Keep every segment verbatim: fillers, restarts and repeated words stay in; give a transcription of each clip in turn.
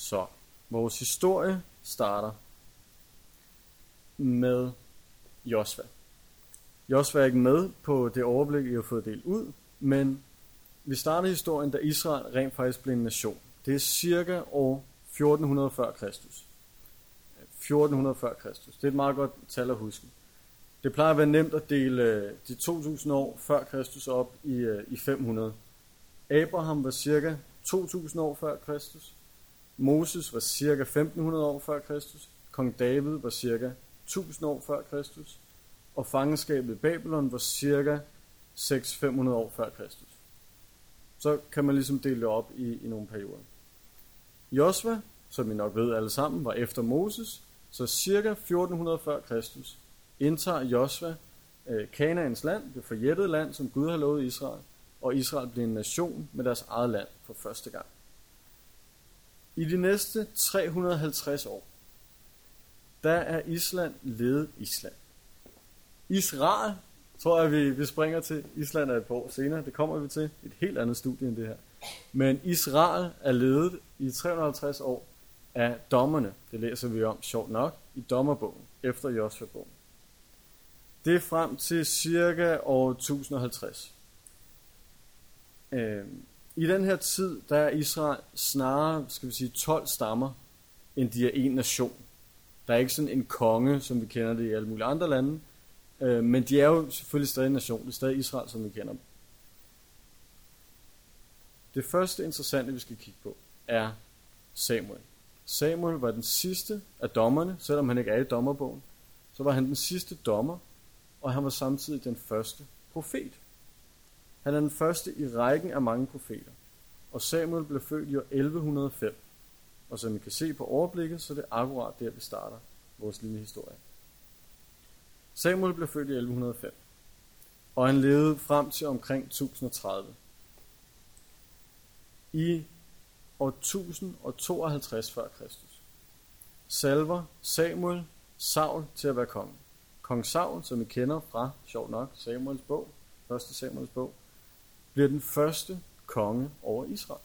Så, vores historie starter med Josva. Josva er ikke med på det overblik, I har fået delt ud, men vi starter historien, da Israel rent faktisk blev en nation. Det er cirka år fjorten hundrede før Kristus. fjorten hundrede før Kristus. Det er et meget godt tal at huske. Det plejer at være nemt at dele de to tusind år før Kristus op i, i fem hundrede. Abraham var cirka to tusind år før Kristus. Moses var cirka femten hundrede år før Kristus. Kong David var cirka tusind år før Kristus. Og fangenskabet i Babylon var cirka seks til fem hundrede år før Kristus. Så kan man ligesom dele det op i, i nogle perioder. Josva, som I nok ved alle sammen, var efter Moses, så cirka fjorten hundrede før Kristus indtager Josva øh, Kanaans land, det forjættede land, som Gud har lovet Israel, og Israel bliver en nation med deres eget land for første gang. I de næste tre hundrede og halvtreds år, der er Island ledet Island. Israel, tror jeg, vi, vi springer til. Island er et par år senere, det kommer vi til. Et helt andet studie end det her. Men Israel er ledet i tre hundrede og halvtreds år af dommerne. Det læser vi om, sjovt nok, i dommerbogen, efter Josva-bogen. Det er frem til cirka år tusind og halvtreds. Øh, I den her tid, der er Israel snarere, skal vi sige, tolv stammer, end de er en nation. Der er ikke sådan en konge, som vi kender det i alle mulige andre lande, øh, men de er jo selvfølgelig stadig en nation. Det er stadig Israel, som vi kender dem. Det første interessante, vi skal kigge på, er Samuel. Samuel var den sidste af dommerne, selvom han ikke er i dommerbogen. Så var han den sidste dommer, og han var samtidig den første profet. Han er den første i rækken af mange profeter. Og Samuel blev født i år elleve hundrede og fem. Og som I kan se på overblikket, så er det akkurat der, vi starter vores lille historie. Samuel blev født i elleve hundrede og fem. Og han levede frem til omkring tusind og tredive. I år tusind og tooghalvtreds før Kristus salver Samuel Saul til at være konge. Kong Saul, som I kender fra, sjovt nok, Samuels bog, første Samuels bog, bliver den første konge over Israel.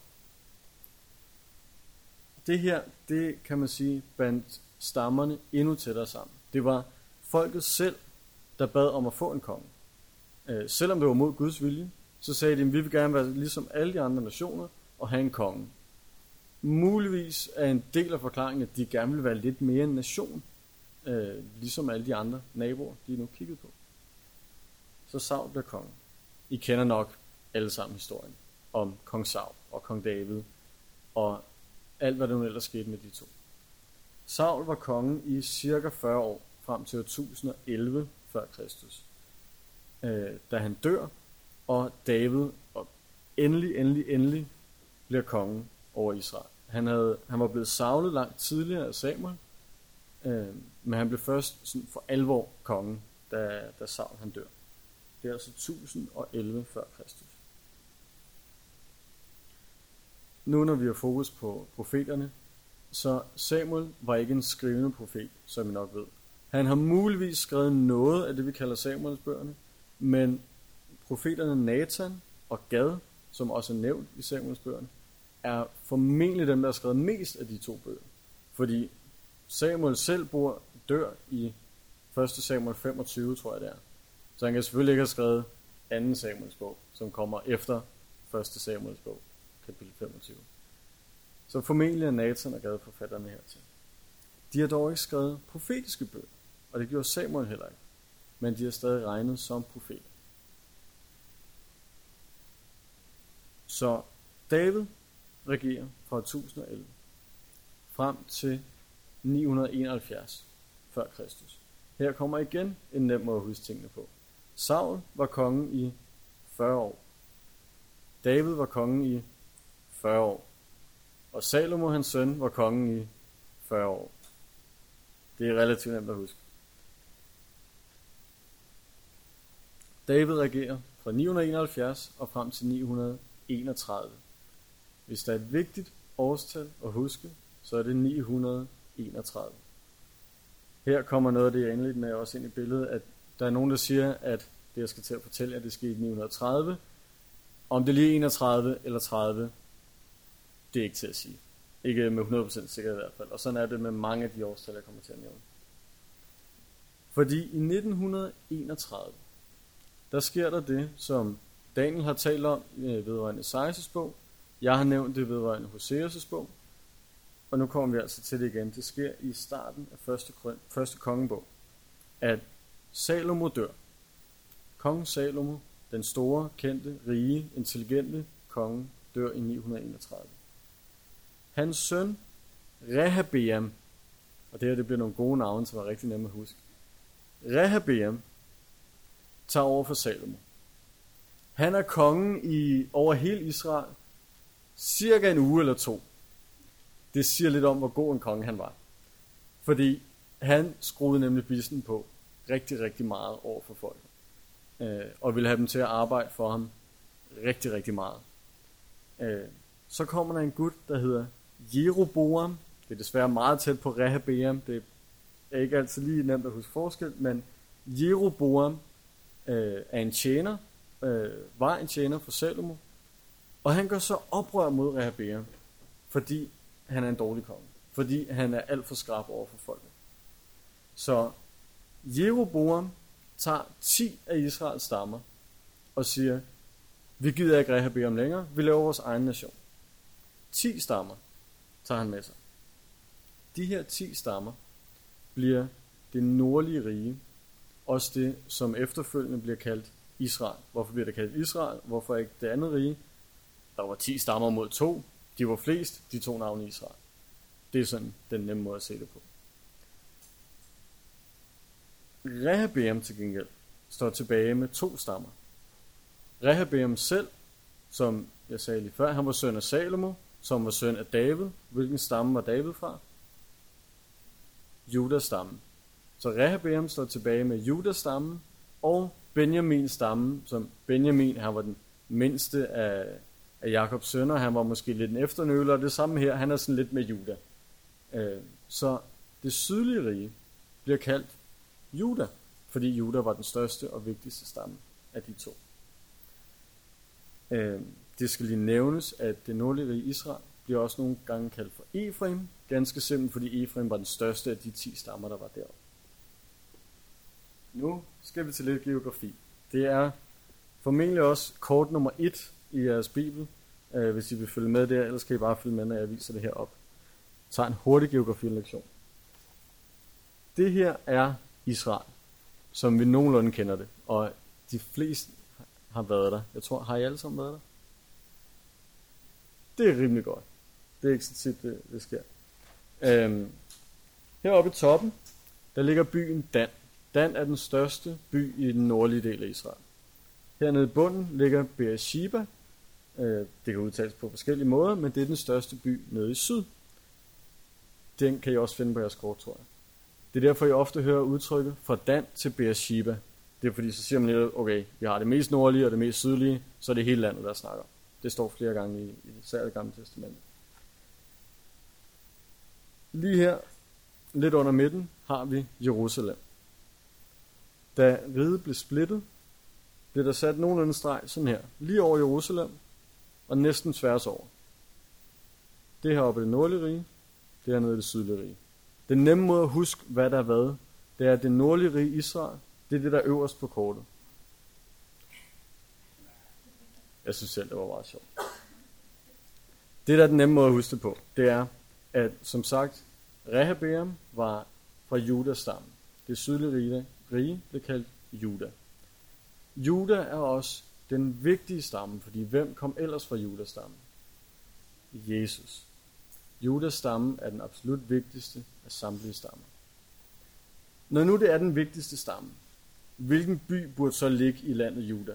Det her, det kan man sige, bandt stammerne endnu tættere sammen. Det var folket selv, der bad om at få en konge. Øh, selvom det var mod Guds vilje, så sagde de, at vi vil gerne være ligesom alle de andre nationer og have en konge. Muligvis er en del af forklaringen, at de gerne vil være lidt mere en nation, øh, ligesom alle de andre naboer, de nu kiggede på. Så Saul bliver konge. I kender nok alle sammen historien om kong Saul og kong David og alt, hvad der nu ellers skete med de to. Saul var konge i cirka fyrre år, frem til år tusind og elleve før Kristus, øh, da han dør, og David og endelig, endelig, endelig bliver konge over Israel. Han, havde, han var blevet savlet langt tidligere af Samuel, øh, men han blev først sådan for alvor konge, da, da Saul han dør. Det er altså tusind og elleve før Kristus. Nu når vi har fokus på profeterne, så Samuel var ikke en skrivende profet, som I nok ved. Han har muligvis skrevet noget af det, vi kalder Samuels bøgerne, men profeterne Nathan og Gad, som også er nævnt i Samuels bøgerne, er formentlig dem, der har skrevet mest af de to bøger. Fordi Samuel selv bor dør i første Samuel femogtyve, tror jeg det er. Så han kan selvfølgelig ikke have skrevet anden Samuels bog, som kommer efter første Samuels bog, kapitel femogtyve. Så formentlig er Nathan og Gad forfatterne hertil. De har dog ikke skrevet profetiske bøger, og det gjorde Samuel heller ikke. Men de er stadig regnet som profeter. Så David regerer fra tusind og elleve frem til ni hundrede og enoghalvfjerds før Kristus. Her kommer igen en nem måde at huske tingene på. Saul var konge i fyrre år. David var konge i fyrre år. Og Salomo, hans søn, var konge i fyrre år. Det er relativt nemt at huske. David regerer fra ni hundrede og enoghalvfjerds og frem til ni hundrede og enogtredive. Hvis der er et vigtigt årstal at huske, så er det ni hundrede og enogtredive. Her kommer noget af det, jeg indledte med også ind i billedet, at der er nogen, der siger, at det, jeg skal til at fortælle, at det skete i ni hundrede og tredive. Om det lige er enogtredive eller tredive, det er ikke til at sige. Ikke med hundrede procent sikkerhed i hvert fald. Og sådan er det med mange af de årstal, jeg kommer til at nævne. Fordi i nitten enogtredive, der sker der det, som Daniel har talt om vedrørende Esajas bog. Jeg har nævnt det vedrørende Hoseas' bog. Og nu kommer vi altså til det igen. Det sker i starten af første, første kongebog, at Salomo dør. Kongen Salomo, den store, kendte, rige, intelligente konge, dør i ni enogtredive. Hans søn, Rehabeam, og det her det bliver nogle gode navne, som er rigtig nemme at huske. Rehabeam tager over for Salomo. Han er kongen i over hele Israel, cirka en uge eller to. Det siger lidt om, hvor god en konge han var. Fordi han skruede nemlig bissen på rigtig, rigtig meget over for folk. Øh, og ville have dem til at arbejde for ham rigtig, rigtig meget. Øh, så kommer der en gut, der hedder Jeroboam. Det er desværre meget tæt på Rehabeam. Det er ikke altid lige nemt at huske forskel, men Jeroboam øh, er en tjener, øh, var en tjener for Salomo, og han gør så oprør mod Rehabeam, fordi han er en dårlig konge, fordi han er alt for skrap over for folket. Så Jeroboam tager ti af Israels stammer og siger, vi gider ikke Rehabeam længere, vi laver vores egen nation. ti stammer tager han med sig. De her ti stammer bliver det nordlige rige, også det, som efterfølgende bliver kaldt Israel. Hvorfor bliver det kaldt Israel? Hvorfor ikke det andet rige? Der var ti stammer mod to. De var flest, de to navne Israel. Det er sådan den nemme måde at se det på. Rehabeam til gengæld står tilbage med to stammer. Rehabeam selv, som jeg sagde lige før, han var søn af Salomo, som var søn af David. Hvilken stamme var David fra? Judas stammen. Så Rehabeam står tilbage med Judas stammen og Benjamins stammen, som Benjamin, han var den mindste af, af Jakobs sønner, han var måske lidt en efternøler, og det samme her, han er sådan lidt med Juda. Øh, så det sydlige rige bliver kaldt Juda, fordi Juda var den største og vigtigste stamme af de to. Øh, det skal lige nævnes, at det nordlige rige Israel bliver også nogle gange kaldt for Efraim, ganske simpelt, fordi Efraim var den største af de ti stammer, der var deroppe. Nu skal vi til lidt geografi. Det er formentlig også kort nummer et i jeres bibel, øh, hvis I vil følge med der, ellers kan I bare følge med, når jeg viser det her op. Jeg tager en hurtig geografi-lektion. Det her er Israel, som vi nogenlunde kender det, og de fleste har været der. Jeg tror, har I alle sammen været der? Det er rimelig godt. Det er ikke så tit, det, det sker. Øhm, heroppe i toppen, der ligger byen Dan. Dan er den største by i den nordlige del af Israel. Hernede i bunden ligger Beersheba. Øh, det kan udtales på forskellige måder, men det er den største by nede i syd. Den kan I også finde på jeres kort, tror jeg. Det er derfor, I ofte hører udtrykket fra Dan til Beersheba. Det er fordi, så siger man lidt, okay, vi har det mest nordlige og det mest sydlige, så er det hele landet, der snakker. Det står flere gange i, i det særlige gamle testament. Lige her, lidt under midten, har vi Jerusalem. Da riget blev splittet, blev der sat nogenlunde streg sådan her, lige over Jerusalem, og næsten tværs over. Det her oppe i det nordlige rige, det her nede i det sydlige rige. Den nemme måde at huske, hvad der er hvad, det er, at det nordlige rige Israel, det er det, der er øverst på kortet. Jeg synes selv, det var meget sjovt. Det, der er den nemme måde at huske det på, det er, at som sagt, Rehabeam var fra Judas stamme. Det sydlige rige, rige blev kaldt Juda. Juda er også den vigtige stamme, fordi hvem kom ellers fra Judas stamme? Jesus. Judas stamme er den absolut vigtigste af samtlige stammer. Når nu det er den vigtigste stamme, hvilken by burde så ligge i landet Juda?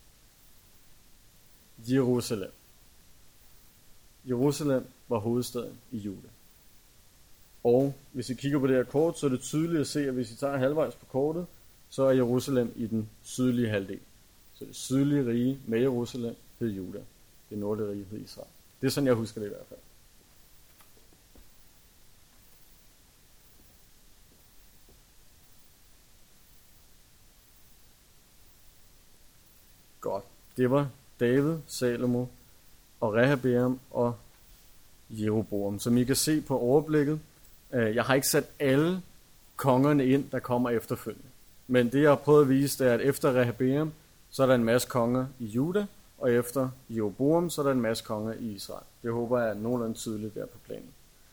Jerusalem. Jerusalem var hovedstaden i Juda. Og hvis I kigger på det her kort, så er det tydeligt at se, at hvis I tager halvvejs på kortet, så er Jerusalem i den sydlige halvdel. Så det sydlige rige med Jerusalem hed Juda. Det nordlige rige hed Israel. Det er sådan, jeg husker det i hvert fald. Godt. Det var David, Salomo og Rehabeam og Jeroboam. Som I kan se på overblikket, jeg har ikke sat alle kongerne ind, der kommer efterfølgende. Men det jeg har prøvet at vise, det er, at efter Rehabeam, så er der en masse konger i Juda, og efter Jeroboam, så er der en masse konger i Israel. Det håber jeg er nogenlunde tydeligt der på planen.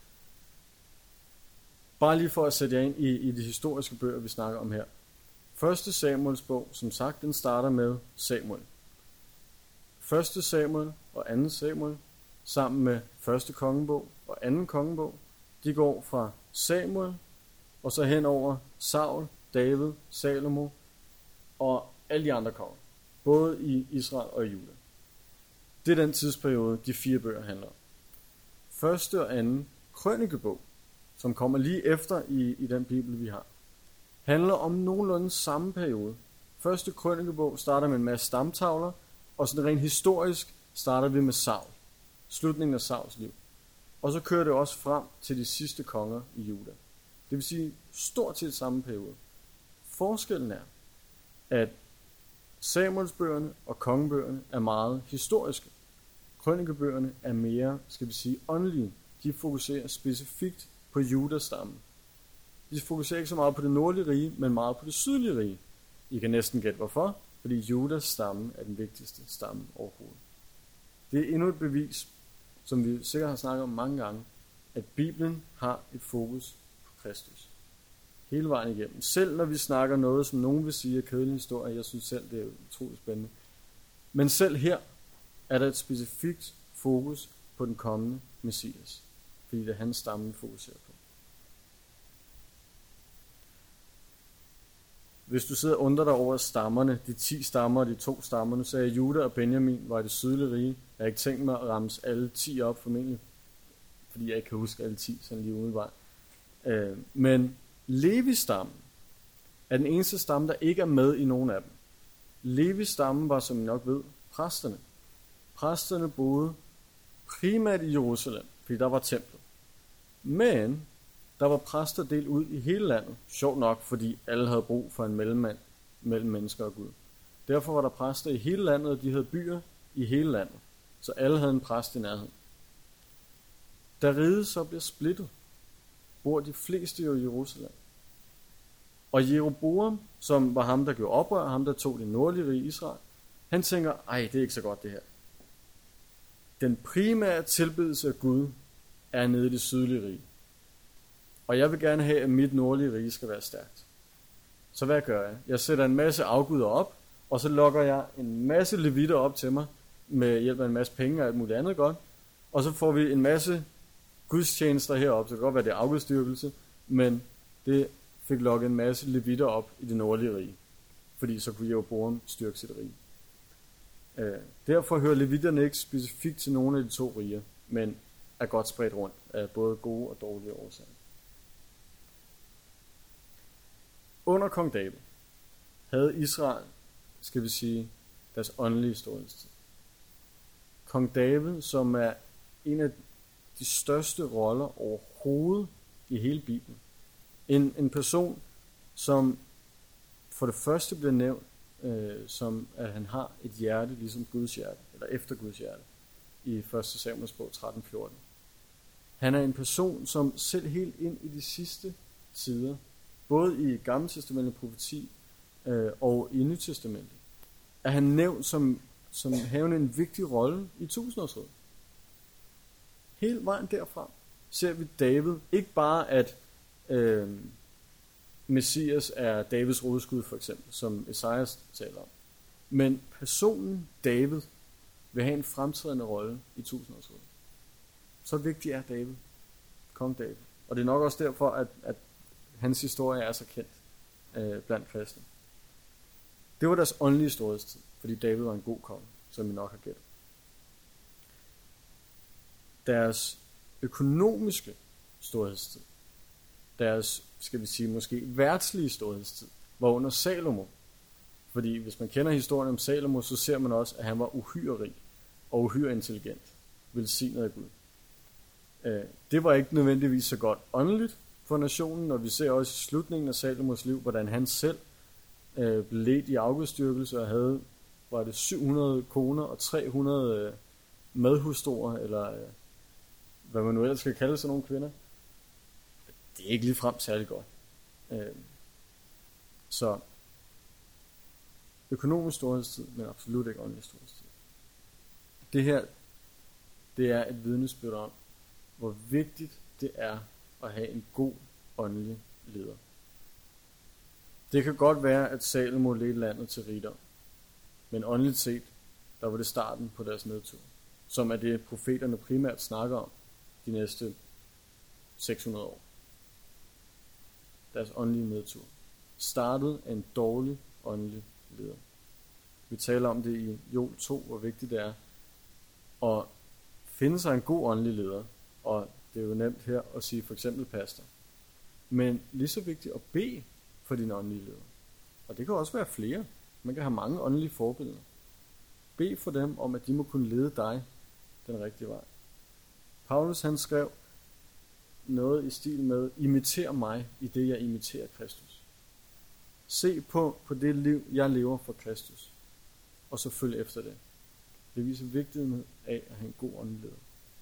Bare lige for at sætte jer ind i, i de historiske bøger, vi snakker om her. Første Samuels bog, som sagt, den starter med Samuel. Første Samuel og anden Samuel, sammen med første kongebog og anden kongebog, de går fra Samuel, og så hen over Saul, David, Salomo og alle de andre konger. Både i Israel og i Juda. Det er den tidsperiode, de fire bøger handler om. Første og anden krønikebog, som kommer lige efter i, i den bibel, vi har, handler om nogenlunde samme periode. Første krønikebog starter med en masse stamtavler, og sådan rent historisk starter vi med Saul. Slutningen af Sauls liv. Og så kører det også frem til de sidste konger i Juda. Det vil sige stort set samme periode. Forskellen er, at Samuelsbøgerne og kongebøgerne er meget historiske. Krønikebøgerne er mere, skal vi sige, åndelige. De fokuserer specifikt på Judas stamme. De fokuserer ikke så meget på det nordlige rige, men meget på det sydlige rige. I kan næsten gætte hvorfor, fordi Judas stamme er den vigtigste stamme overhovedet. Det er endnu et bevis, som vi sikkert har snakket om mange gange, at Bibelen har et fokus på Kristus. Hele vejen igennem. Selv når vi snakker noget, som nogen vil sige er kedelig historie, jeg synes selv, det er utroligt spændende. Men selv her er der et specifikt fokus på den kommende Messias. Fordi det er hans stamme, vi fokuserer på. Hvis du sidder og undrer dig over stammerne, de ti stammer og de to stammer, nu sagde jeg, Juda og Benjamin var i det sydlige rige. Jeg har ikke tænkt mig at ramse alle ti op formentlig, fordi jeg ikke kan huske alle ti, sådan lige umiddelbart. Øh, men Levi-stammen er den eneste stamme, der ikke er med i nogen af dem. Levi-stammen var, som I nok ved, præsterne. Præsterne boede primært i Jerusalem, fordi der var templet. Men der var præster delt ud i hele landet. Sjovt nok, fordi alle havde brug for en mellemmand mellem mennesker og Gud. Derfor var der præster i hele landet, og de havde byer i hele landet. Så alle havde en præst i nærheden. Da riget så bliver splittet, bor de fleste jo i Jerusalem. Og Jeroboam, som var ham, der gjorde oprør, ham der tog det nordlige rige Israel, han tænker, ej, det er ikke så godt det her. Den primære tilbedelse af Gud er nede i det sydlige rige. Og jeg vil gerne have, at mit nordlige rige skal være stærkt. Så hvad gør jeg? Jeg sætter en masse afguder op, og så lokker jeg en masse levitter op til mig, med hjælp af en masse penge og alt muligt andet godt. Og så får vi en masse gudstjenester heroppe, så det kan godt være, det er afgudstyrkelse, men det fik lokket en masse levitter op i det nordlige rige, fordi så kunne Jeroboam styrke sit rige. Øh, derfor hører levitterne ikke specifikt til nogle af de to riger, men er godt spredt rundt af både gode og dårlige årsager. Under kong David havde Israel, skal vi sige, deres åndelige storhedstid. Kong David, som er en af de største roller overhovedet i hele Bibelen. En, en person, som for det første bliver nævnt, øh, som at han har et hjerte, ligesom Guds hjerte, eller efter Guds hjerte, i første Samuels bog tretten fjorten. Han er en person, som selv helt ind i de sidste tider, både i Gamle Testamentet profeti øh, og i Nye Testamentet, er han nævnt som, som havende en vigtig rolle i tusindårsriget. Hele vejen derfra ser vi David, ikke bare at øh, Messias er Davids rodskud for eksempel, som Esajas taler om, men personen David vil have en fremtrædende rolle i tusindårsriget. Så vigtig er David, kong David. Og det er nok også derfor, at, at hans historie er så kendt øh, blandt kristne. Det var deres åndelige storhedstid, fordi David var en god konge, som vi nok har gættet. Deres økonomiske storhedstid, deres, skal vi sige, måske værtslige storhedstid, var under Salomo. Fordi hvis man kender historien om Salomo, så ser man også, at han var uhyre rig og uhyre intelligent, velsignet af Gud. Det var ikke nødvendigvis så godt åndeligt for nationen, og vi ser også i slutningen af Salomos liv, hvordan han selv blev ledt i afgudstyrkelse og havde, var det syv hundrede koner og tre hundrede medhustruer, eller hvad man nu ellers skal kalde sådan nogle kvinder, det er ikke ligefrem særlig godt. Øh, så økonomisk storhedstid, men absolut ikke åndelig storhedstid. Det her, det er et vidnesbyrd om, hvor vigtigt det er at have en god åndelig leder. Det kan godt være, at Salomo ledte landet til rigdom, men åndeligt set, der var det starten på deres nedtur, som er det profeterne primært snakker om de næste seks hundrede år. Deres åndelige nedtur startede af en dårlig åndelig leder. Vi taler om det i Joel to, hvor vigtigt det er at finde sig en god åndelig leder, og det er jo nemt her at sige for eksempel pastor. Men lige så vigtigt at bede for din åndelige leder. Og det kan også være flere. Man kan have mange åndelige forbilleder. Bed for dem om, at de må kunne lede dig den rigtige vej. Paulus han skrev noget i stil med, imiter mig i det, jeg imiterer Kristus. Se på, på det liv, jeg lever for Kristus, og så følg efter det. Det viser vigtigheden af at have en god åndelig leder.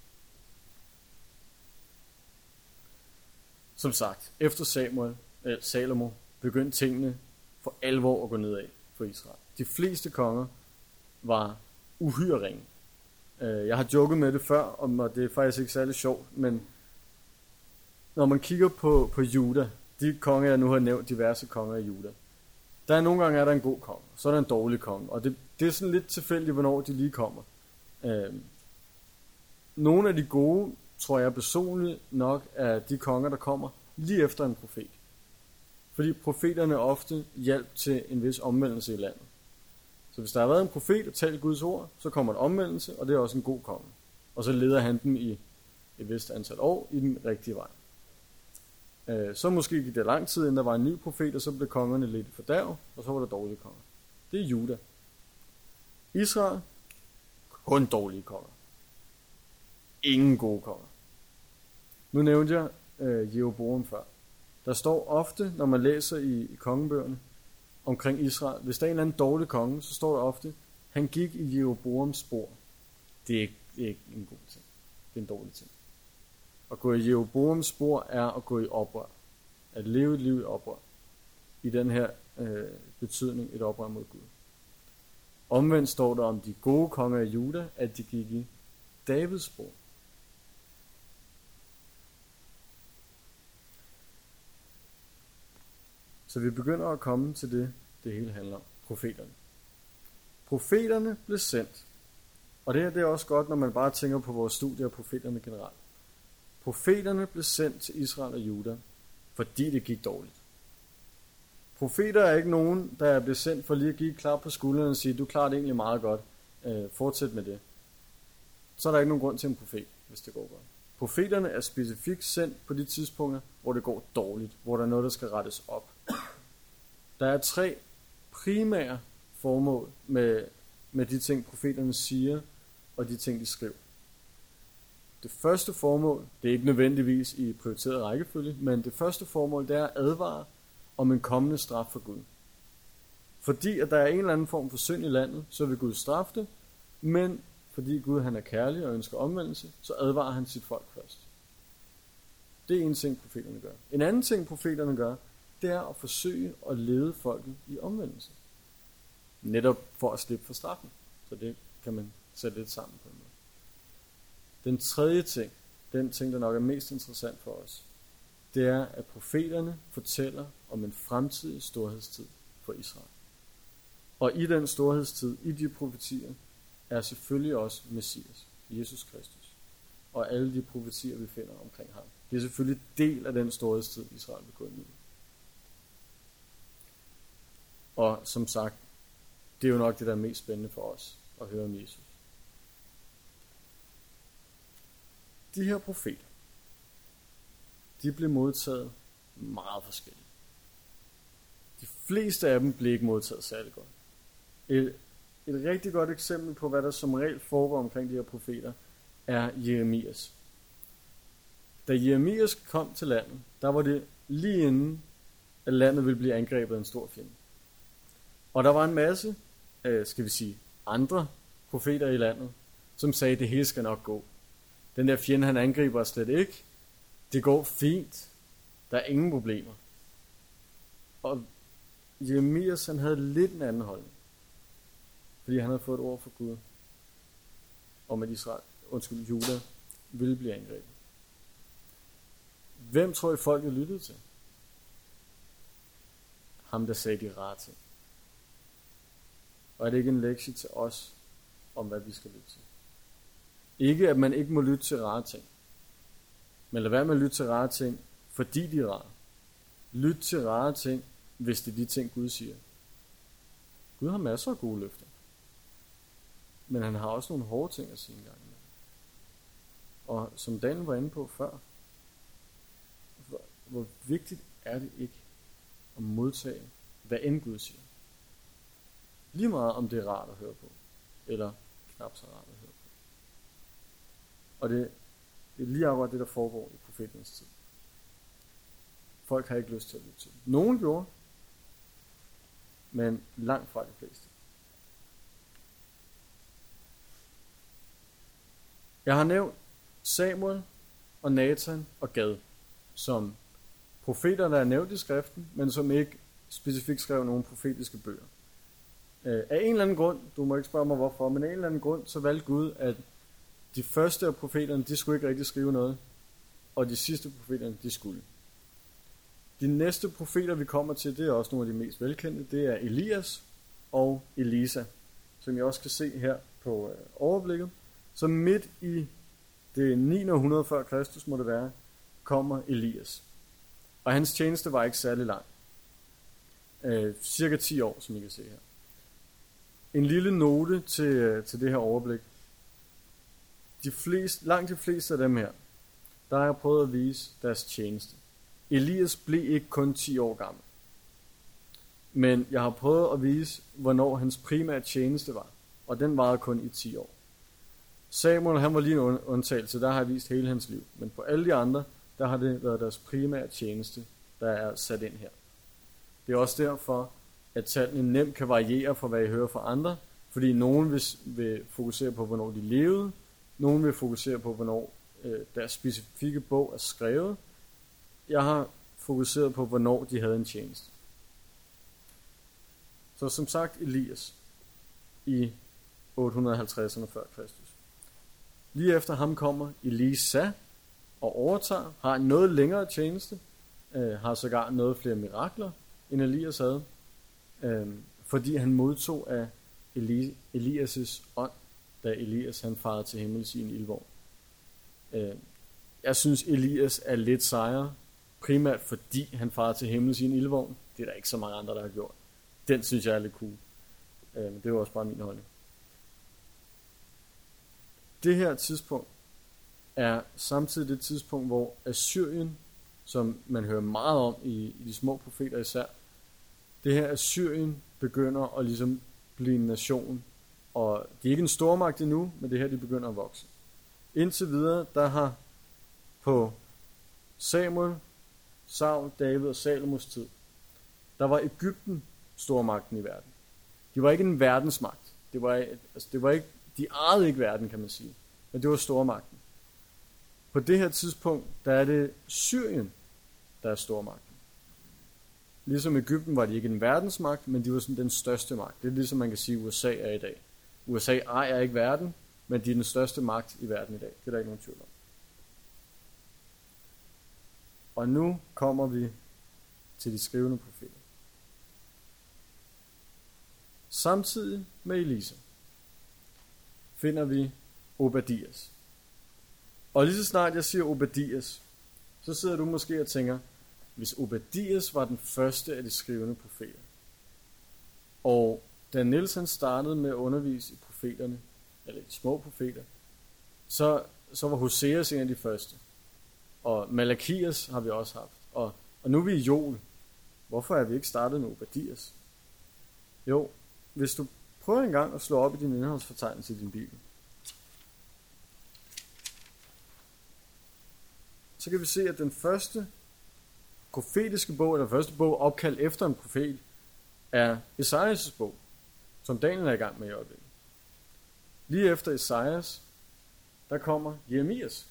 Som sagt, efter Samuel, eh, Salomo begyndte tingene for alvor at gå nedad for Israel. De fleste konger var uhyre ringe. Jeg har joket med det før, og det er faktisk ikke særlig sjovt, men når man kigger på, på Juda, de konger, jeg nu har nævnt, diverse konger i Juda, der er nogle gange er der en god konge, så er der en dårlig konge, og det, det er sådan lidt tilfældigt, hvornår de lige kommer. Øh, nogle af de gode, tror jeg personligt nok, er de konger, der kommer lige efter en profet. Fordi profeterne ofte hjalp til en vis omvendelse i landet. Så hvis der har været en profet og talt Guds ord, så kommer en omvendelse, og det er også en god konge. Og så leder han dem i et vist antal år i den rigtige vej. Så måske gik det lang tid, inden der var en ny profet, og så blev kongerne lidt fordærv, og så var der dårlige konger. Det er Juda. Israel, kun dårlige konger. Ingen gode konger. Nu nævnte jeg øh, Jeroboam før. Der står ofte, når man læser i, i kongebøgerne omkring Israel, hvis der er en eller anden dårlig konge, så står der ofte, han gik i Jeroboams spor. Det er, ikke, det er ikke en god ting. Det er en dårlig ting. At gå i Jeroboams spor er at gå i oprør. At leve et liv i oprør. I den her øh, betydning et oprør mod Gud. Omvendt står der om de gode konger af Juda, at de gik i Davids spor. Så vi begynder at komme til det, det hele handler om. Profeterne. Profeterne blev sendt. Og det her det er også godt, når man bare tænker på vores studier af profeterne generelt. Profeterne blev sendt til Israel og Juda, fordi det gik dårligt. Profeter er ikke nogen, der bliver sendt for lige at give et klap på skulderen og sige, du klarer det egentlig meget godt, øh, fortsæt med det. Så er der ikke nogen grund til en profet, hvis det går godt. Profeterne er specifikt sendt på de tidspunkter, hvor det går dårligt, hvor der er noget, der skal rettes op. Der er tre primære formål med, med de ting, profeterne siger, og de ting, de skriver. Det første formål, det er ikke nødvendigvis i prioriteret rækkefølge, men det første formål, det er at advare om en kommende straf for Gud. Fordi at der er en eller anden form for synd i landet, så vil Gud straffe det, men fordi Gud han er kærlig og ønsker omvendelse, så advarer han sit folk først. Det er en ting, profeterne gør. En anden ting, profeterne gør, det er at forsøge at lede folket i omvendelse. Netop for at slippe for straffen. Så det kan man sætte lidt sammen på en måde. Den tredje ting, den ting, der nok er mest interessant for os, det er, at profeterne fortæller om en fremtidig storhedstid for Israel. Og i den storhedstid, i de profetier, er selvfølgelig også Messias, Jesus Kristus. Og alle de profetier, vi finder omkring ham. Det er selvfølgelig del af den storhedstid, Israel vil gå ind i. Og som sagt, det er jo nok det, der er mest spændende for os at høre om Jesus. De her profeter, de blev modtaget meget forskelligt. De fleste af dem blev ikke modtaget særlig godt. Et, et rigtig godt eksempel på, hvad der som regel foregår omkring de her profeter, er Jeremias. Da Jeremias kom til landet, der var det lige inden, at landet ville blive angrebet af en stor fjende. Og der var en masse, øh, skal vi sige, andre profeter i landet, som sagde, at det hele skal nok gå. Den der fjende, han angriber slet ikke. Det går fint. Der er ingen problemer. Og Jeremias, han havde lidt en anden holdning. Fordi han havde fået et ord fra Gud. Om at Israel, undskyld, Juda, ville blive angrebet. Hvem tror I folket lyttede til? Ham, der sagde de rare ting. Og er det ikke en lektie til os, om hvad vi skal lytte til? Ikke, at man ikke må lytte til rare ting. Men lad være med at lytte til rare ting, fordi de er rare. Lyt til rare ting, hvis det er de ting, Gud siger. Gud har masser af gode løfter. Men han har også nogle hårde ting at sige engang. Og som Daniel var inde på før, hvor, hvor vigtigt er det ikke at modtage, hvad end Gud siger. Lige meget om det er rart at høre på, eller knap så rart at høre på. Og det, det er lige akkurat det, der foregår i profetens tid. Folk har ikke lyst til at lytte til. Nogen gjorde, men langt fra de fleste. Jeg har nævnt Samuel og Nathan og Gad som profeter, der er nævnt i skriften, men som ikke specifikt skrev nogle profetiske bøger. Af en eller anden grund, du må ikke spørge mig hvorfor, men af en eller anden grund, så valgte Gud, at de første af profeterne, de skulle ikke rigtig skrive noget, og de sidste profeterne, de skulle. De næste profeter, vi kommer til, det er også nogle af de mest velkendte, det er Elias og Elisa, som jeg også kan se her på overblikket. Så midt i det niende århundrede før Kristus, må det være, kommer Elias. Og hans tjeneste var ikke særlig lang. Øh, cirka ti år, som I kan se her. En lille note til, til det her overblik. De fleste, langt de fleste af dem her, der har jeg prøvet at vise deres tjeneste. Elias blev ikke kun ti år gammel. Men jeg har prøvet at vise, hvornår hans primære tjeneste var. Og den varede kun i ti år. Samuel, han var lige en undtagelse, der har jeg vist hele hans liv. Men på alle de andre, der har det været deres primære tjeneste, der er sat ind her. Det er også derfor, at tallene nemt kan variere fra, hvad I hører fra andre. Fordi nogen vil, vil fokusere på, hvornår de levede. Nogen vil fokusere på, hvornår øh, deres specifikke bog er skrevet. Jeg har fokuseret på, hvornår de havde en tjeneste. Så som sagt, Elias i otte halvtredserne før Kristus. Lige efter ham kommer Elisa og overtager, har en noget længere tjeneste, øh, har sågar noget flere mirakler, end Elias havde, øh, fordi han modtog af Eli- Elias' ånd, da Elias han farede til himmels i en ildvogn. Øh, jeg synes, Elias er lidt sejere, primært fordi han farede til himmels i en ildvogn. Det er der ikke så mange andre, der har gjort. Den synes jeg er lidt cool. Øh, det er jo også bare min holdning. Det her tidspunkt er samtidig det tidspunkt, hvor Assyrien, som man hører meget om i, i de små profeter især, det her Assyrien begynder at ligesom blive en nation, og det er ikke en stormagt endnu, men det her de begynder at vokse. Indtil videre, der har på Samuel, Saul, David og Salomos tid, der var Egypten stormagten i verden. De var ikke en verdensmagt. Det var, altså det var ikke, de ejede ikke verden, kan man sige. Men det var stormagten. På det her tidspunkt, der er det Syrien, der er stormagten. Ligesom Egypten var de ikke en verdensmagt, men de var sådan den største magt. Det er ligesom man kan sige, U S A er i dag. U S A ejer ikke verden, men de er den største magt i verden i dag. Det er der ikke nogen tvivl om. Og nu kommer vi til de skrivende profeter. Samtidig med Elisa finder vi Obadias. Og lige så snart jeg siger Obadias, så sidder du måske og tænker, hvis Obadias var den første af de skrivende profeter, og da Niels han startede med at undervise i profeterne, eller de små profeter, så, så var Hoseas en af de første. Og Malakias har vi også haft. Og, og nu er vi i Joel. Hvorfor er vi ikke startet med Obadias? Jo, hvis du prøver en gang at slå op i din indholdsfortegnelse i din bibel, så kan vi se, at den første profetiske bog, eller første bog opkaldt efter en profet, er Esajas' bog, som Daniel er i gang med i øjeblikket. Lige efter Esajas, der kommer Jeremias.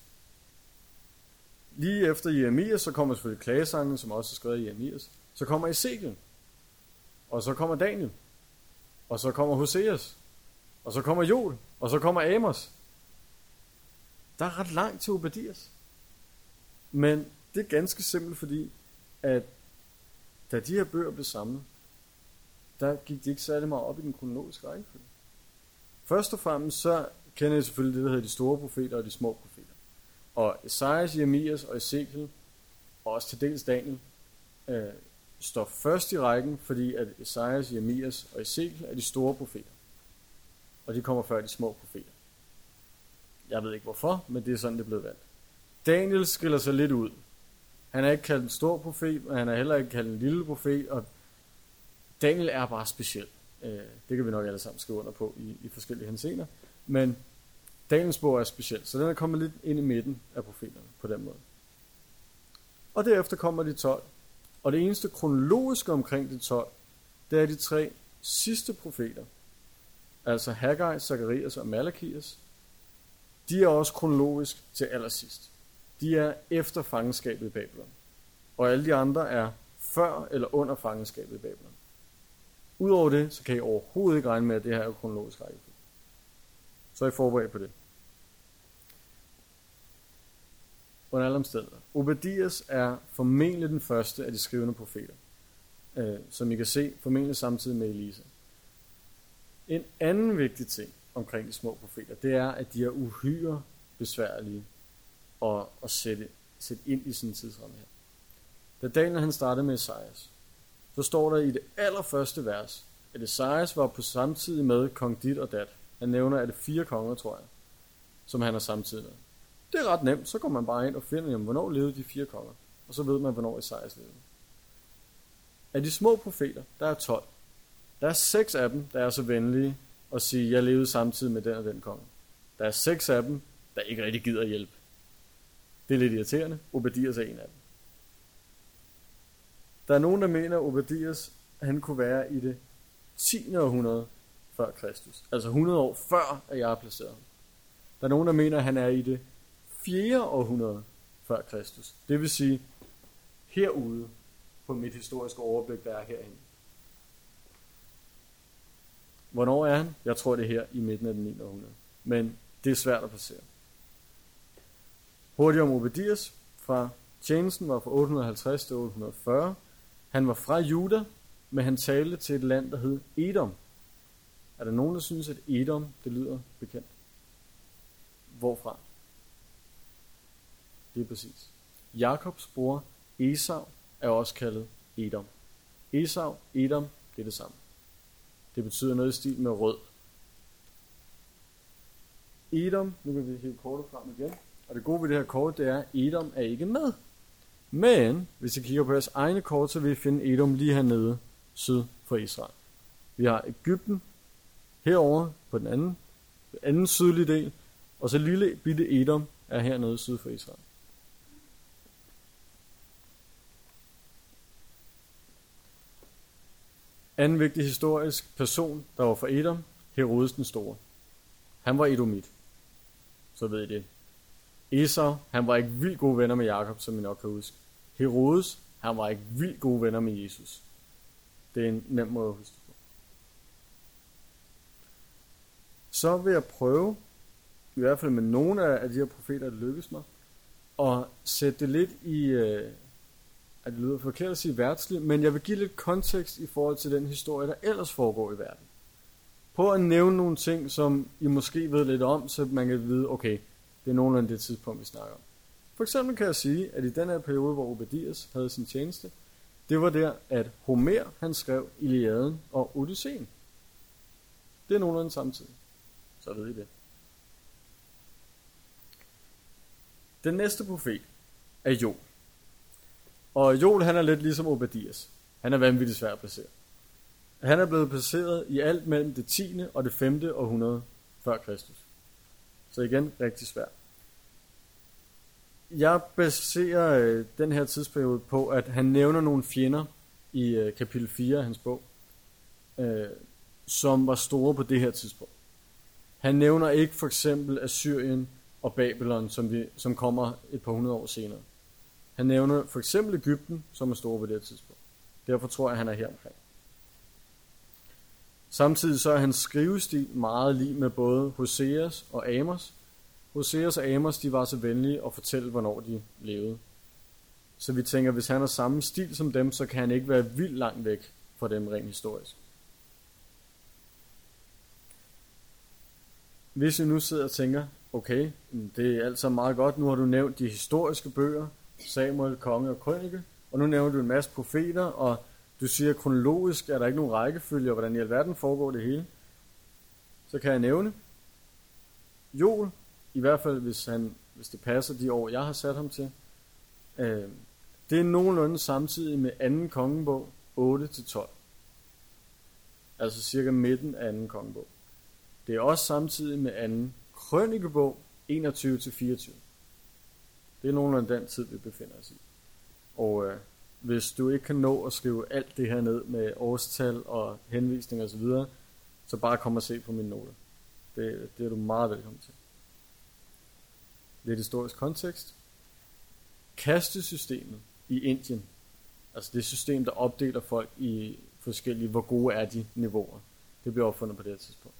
Lige efter Jeremias, så kommer selvfølgelig klagesangen, som også er skrevet i Jeremias. Så kommer Ezekiel. Og så kommer Daniel. Og så kommer Hoseas. Og så kommer Joel. Og så kommer Amos. Der er ret langt til Obadias. Men det er ganske simpelt, fordi at da de her bøger blev samlet, der gik de ikke særlig meget op i den kronologiske rækkefølge. Først og fremmest så kender I selvfølgelig det, der hedder de store profeter og de små profeter. Og Esajas, Jeremias og Ezekiel, og også til dels Daniel, øh, står først i rækken, fordi at Esajas, Jeremias og Ezekiel er de store profeter. Og de kommer før de små profeter. Jeg ved ikke hvorfor, men det er sådan, det er blevet valgt. Daniel skiller sig lidt ud. Han er ikke kaldt en stor profet, og han er heller ikke kaldt en lille profet, og Daniel er bare speciel. Det kan vi nok alle sammen skrive under på i, i forskellige henseender. Men Daniels bog er speciel, så den er kommet lidt ind i midten af profeterne på den måde. Og derefter kommer de tolv. Og det eneste kronologiske omkring de tolv, det er de tre sidste profeter. Altså Haggai, Zakarias og Malakias. De er også kronologisk til allersidst. De er efter fangenskabet i Babylon. Og alle de andre er før eller under fangenskabet i Babylon. Udover det, så kan I overhovedet ikke regne med, at det her er kronologisk rækkefølge. Så er I forberedt på det. Under alle omstændigheder. Obadias er formentlig den første af de skrivende profeter. Øh, som I kan se, formentlig samtidig med Elisa. En anden vigtig ting omkring de små profeter, det er, at de er uhyre besværlige at, at sætte, sætte ind i sådan en tidsramme her. Da Daniel han startede med Esajas, så står der i det allerførste vers, at Esajas var på samtidig med kong Dit og Dat. Han nævner, at det er fire konger, tror jeg, som han er samtidig med. Det er ret nemt, så går man bare ind og finder, jamen, hvornår levede de fire konger, og så ved man, hvornår Esajas levede. Af de små profeter, der er tolv. Der er seks af dem, der er så venlige at sige, jeg levede samtidig med den og den konge. Der er seks af dem, der ikke rigtig gider hjælpe. Det er lidt irriterende. Obadias er en af dem. Der er nogen, der mener, at Obadias han kunne være i det tiende århundrede før Kristus. Altså hundrede år før, at jeg er placeret ham. Der er nogen, der mener, at han er i det fjerde århundrede før Kristus. Det vil sige herude på mit historiske overblik, der er herhen. Hvornår er han? Jeg tror, det er her i midten af den niende århundrede. Men det er svært at placere. Hurtigt om Obadias. Fra tjenesten var fra otte hundrede og halvtreds til otte hundrede og fyrre. Han var fra Juda, men han talte til et land, der hed Edom. Er der nogen, der synes, at Edom, det lyder bekendt? Hvorfra? Det er præcis. Jakobs bror Esau er også kaldet Edom. Esau, Edom, det er det samme. Det betyder noget i stil med rød. Edom, nu kan vi hive kortet frem igen. Og det gode ved det her kort, det er, at Edom er ikke med. Men, hvis I kigger på jeres egne kort, så vil I finde Edom lige hernede, syd for Israel. Vi har Egypten herovre på den anden, den anden sydlige del, og så lille bitte Edom er hernede syd for Israel. Anden vigtig historisk person, der var fra Edom, Herodes den Store. Han var edomit. Så ved I det. Esau, han var ikke vildt gode venner med Jakob, som I nok kan huske. Herodes, han var ikke vildt gode venner med Jesus. Det er en nem måde at huske på. Så vil jeg prøve, i hvert fald med nogle af de her profeter, det lykkes mig, at sætte det lidt i, øh, at det lyder forkert at sige værtsligt, men jeg vil give lidt kontekst i forhold til den historie, der ellers foregår i verden. Prøv at nævne nogle ting, som I måske ved lidt om, så man kan vide, okay, det er nogenlunde det tidspunkt, vi snakker om. For eksempel kan jeg sige, at i den her periode, hvor Obadias havde sin tjeneste, det var der, at Homer, han skrev Iliaden og Odysseen. Det er nogenlunde samtidig. Så ved I det. Den næste profet er Joel. Og Joel, han er lidt ligesom Obadias. Han er vanvittigt svær at placere. Han er blevet placeret i alt mellem det tiende og det femte århundrede før Kristus. Så igen, rigtig svært. Jeg baserer øh, den her tidsperiode på, at han nævner nogle fjender i øh, kapitel fire af hans bog, øh, som var store på det her tidspunkt. Han nævner ikke for eksempel Assyrien og Babylon, som, vi, som kommer et par hundrede år senere. Han nævner for eksempel Egypten, som er stor på det tidspunkt. Derfor tror jeg, han er her omkring. Samtidig så er hans skrivestil meget lig med både Hoseas og Amos. Hoseas og Amos, de var så venlige at fortælle, hvornår de levede. Så vi tænker, hvis han har samme stil som dem, så kan han ikke være vildt langt væk fra dem rent historisk. Hvis I nu sidder og tænker, okay, det er altså meget godt, nu har du nævnt de historiske bøger, Samuel, Konge og Krønike, og nu nævner du en masse profeter, og du siger kronologisk, er der ikke nogen rækkefølge, og hvordan i alverden foregår det hele, så kan jeg nævne Joel, i hvert fald hvis, han, hvis det passer de år, jeg har sat ham til. Øh, det er nogenlunde samtidig med anden kongebog, otte til tolv. Altså cirka midten af anden kongebog. Det er også samtidig med anden krønikebog, enogtyve til fireogtyve. Det er nogenlunde den tid, vi befinder os i. Og øh, hvis du ikke kan nå at skrive alt det her ned med årstal og henvisninger osv., så, så bare kom og se på mine noter. Det, det er du meget velkommen til. Lidt historisk kontekst. Kastesystemet i Indien, altså det system, der opdeler folk i forskellige, hvor gode er de niveauer, det bliver opfundet på det her tidspunkt.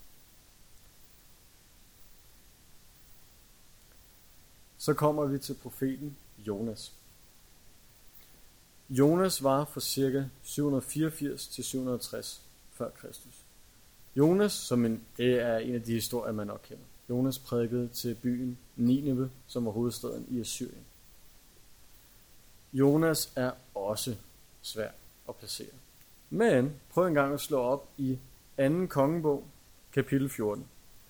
Så kommer vi til profeten Jonas. Jonas var fra ca. syv hundrede fireogfirs til syv hundrede tres før Kristus. Jonas, som en, det er en af de historier, man nok kender. Jonas prædikede til byen Nineve, som var hovedstaden i Assyrien. Jonas er også svær at placere. Men prøv en gang at slå op i anden kongebog, kapitel fjorten.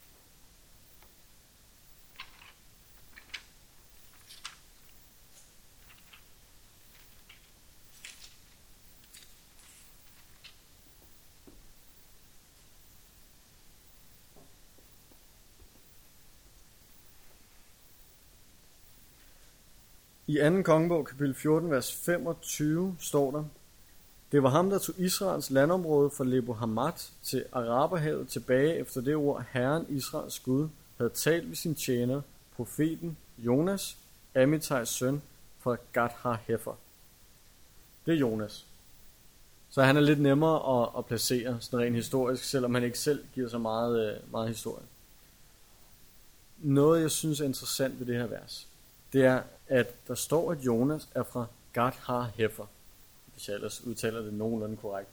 I anden kongebog, kapitel fjorten, vers femogtyve, står der: Det var ham, der tog Israels landområde fra Lebo Hamat til Araberhavet tilbage efter det ord, Herren Israels Gud havde talt ved sin tjener, profeten Jonas, Amittais søn, fra Gad-har-Hefer. Det er Jonas. Så han er lidt nemmere at, at placere, sådan rent historisk, selvom han ikke selv giver så meget, meget historie. Noget, jeg synes er interessant ved det her vers, det er, at der står, at Jonas er fra Gad-har-Hefer, hvis jeg ellers udtaler det nogenlunde korrekt.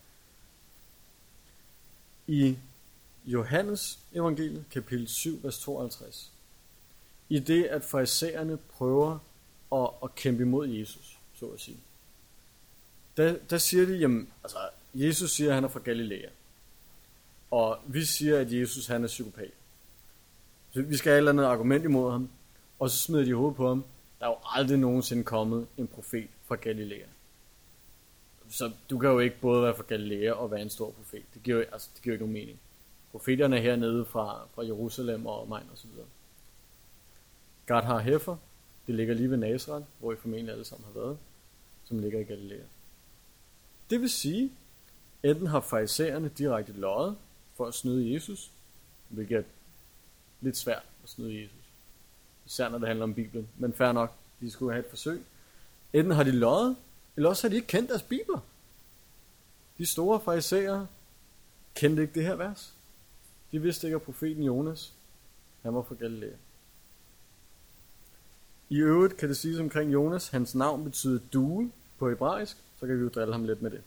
I Johannes evangeliet, kapitel syv, vers tooghalvtreds, i det, at farisæerne prøver at, at kæmpe imod Jesus, så at sige, der, der siger de, jamen, altså, Jesus siger, at han er fra Galilea, og vi siger, at Jesus han er psykopat. Så vi skal have et eller andet argument imod ham, og så smider de hovedet på ham. Der er jo aldrig nogensinde kommet en profet fra Galilea. Så du kan jo ikke både være fra Galilea og være en stor profet. Det giver jo altså, det giver ikke nogen mening. Profeterne er hernede fra, fra Jerusalem og omegn og så videre. Gad-har-Hefer, det ligger lige ved Nazareth, hvor I formentlig alle sammen har været, som ligger i Galilea. Det vil sige, enten har farisæerne direkte løjet for at snyde Jesus, hvilket er lidt svært at snyde Jesus. Især når det handler om Bibelen. Men fair nok, de skulle have et forsøg. Enten har de løjet, eller også har de ikke kendt deres bibler. De store farisæere kendte ikke det her vers. De vidste ikke, at profeten Jonas, han var fra Galilea. I øvrigt kan det siges omkring Jonas, hans navn betyder due på hebraisk, så kan vi jo drille ham lidt med det.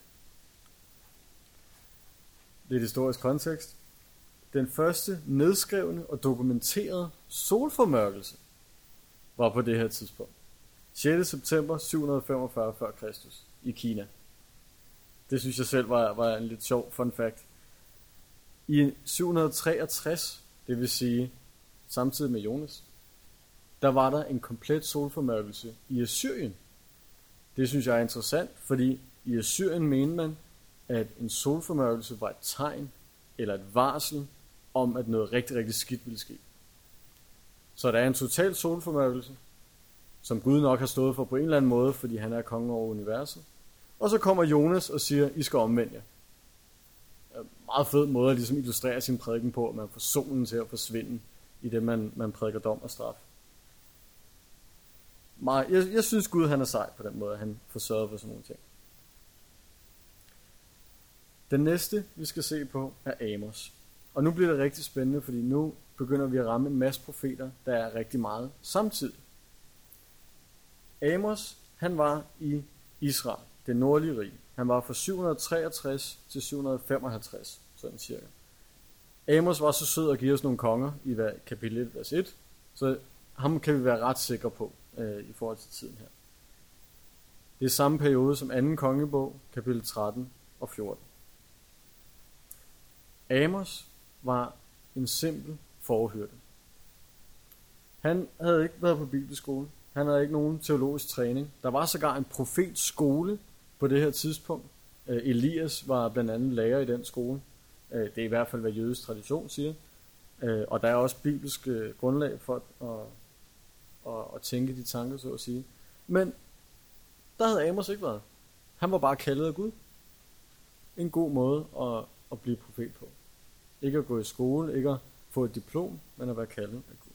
Lidt historisk kontekst. Den første nedskrevne og dokumenterede solformørkelse var på det her tidspunkt. sjette september syv hundrede femogfyrre før Kristus i Kina. Det synes jeg selv var, var en lidt sjov fun fact. I syv hundrede treogtres, det vil sige samtidig med Jonas, der var der en komplet solformørkelse i Assyrien. Det synes jeg er interessant, fordi i Assyrien mente man, at en solformørkelse var et tegn eller et varsel om, at noget rigtig, rigtig skidt ville ske. Så der er en total solformørkelse, som Gud nok har stået for på en eller anden måde, fordi han er konge over universet. Og så kommer Jonas og siger, I skal omvende jer. En meget fed måde at ligesom illustrere sin prædiken på, at man får solen til at forsvinde i det, man, man prædiker dom og straf. meget, jeg, jeg synes Gud han er sej på den måde, at han får sørget for sådan nogle ting. Den næste, vi skal se på, er Amos. Og nu bliver det rigtig spændende, fordi nu begynder vi at ramme en masse profeter, der er rigtig meget samtidig. Amos, han var i Israel, det nordlige rige. Han var fra syv hundrede treogtres til syv hundrede femoghalvtreds, sådan cirka. Amos var så sød at give os nogle konger i kapitel et, vers et, så ham kan vi være ret sikre på øh, i forhold til tiden her. Det er samme periode som anden kongebog, kapitel tretten og fjorten. Amos var en simpel forhyrte. Han havde ikke været på bibelskole. Han havde ikke nogen teologisk træning. Der var sågar en profetskole på det her tidspunkt. Elias var blandt andet lærer i den skole. Det er i hvert fald, hvad jødisk tradition siger. Og der er også bibelsk grundlag for at, at, at tænke de tanker, så at sige. Men der havde Amos ikke været. Han var bare kaldet af Gud. En god måde at, at blive profet på. Ikke at gå i skole, ikke at få et diplom, men at være kaldet af Gud.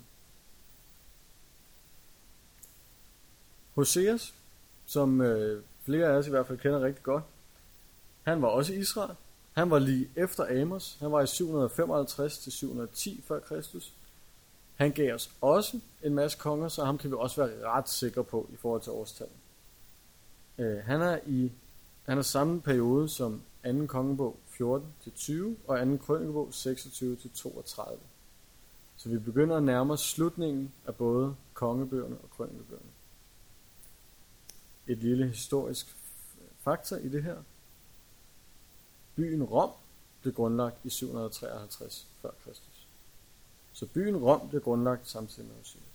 Hoseas, som øh, flere af os i hvert fald kender rigtig godt, han var også i Israel. Han var lige efter Amos. Han var i syv hundrede femoghalvtreds til syv hundrede ti før Kristus. Han gav os også en masse konger, så ham kan vi også være ret sikre på i forhold til årstallet. Øh, han er i han er samme periode som anden kongebog fjorten til tyve og anden krønikebog seksogtyve til toogtredive. Så vi begynder at nærme os slutningen af både kongebøgerne og krønikebøgerne. Et lille historisk faktor i det her. Byen Rom blev grundlagt i syv hundrede treoghalvtreds før Kristus. Så byen Rom blev grundlagt samtidig med Hoseas.